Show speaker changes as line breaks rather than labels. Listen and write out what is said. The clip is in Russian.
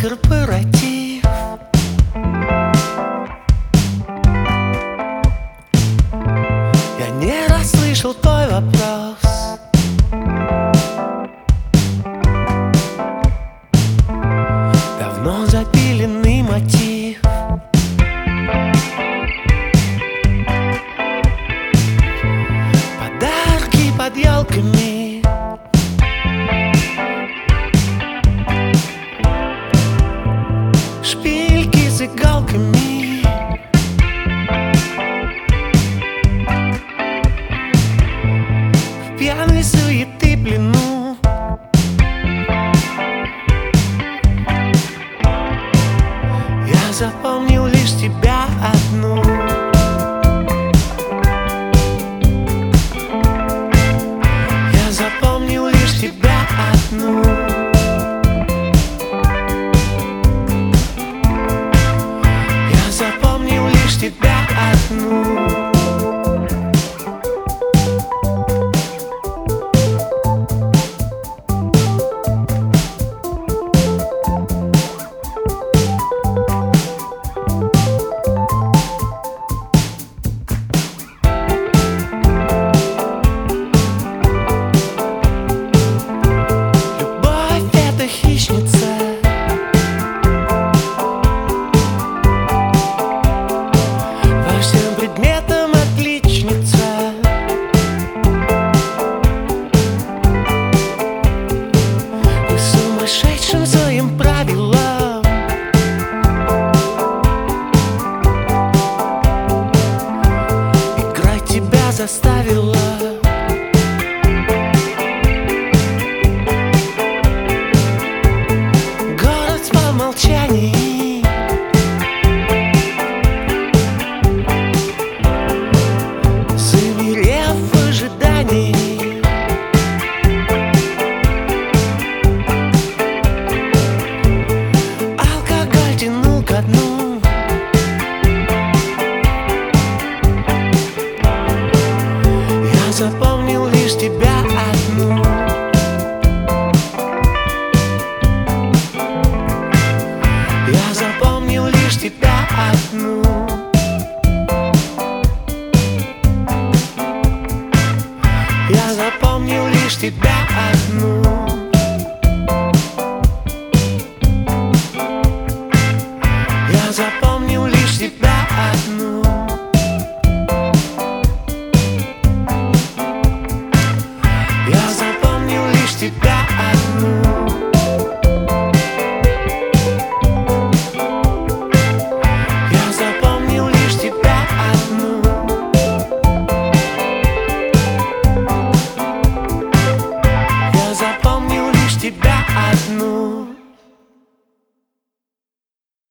корпоратив. Я не расслышал твой вопрос. Давно запиленный мотив. Подарки под елками. Шпильки с иголками. В пьяной суеты плену. Я запомнил лишь тебя одну. Я запомнил лишь тебя одну. Я запомнил лишь тебя одну. Хищница. По всем предметам отличница. По сумасшедшим своим правилам. Играть тебя заставила. Молчаний. Замерев в ожидании. Алкоголь тянул ко дну. Я запомнил лишь тебя одну. Я запомнил лишь тебя одну. Я запомнил лишь тебя одну.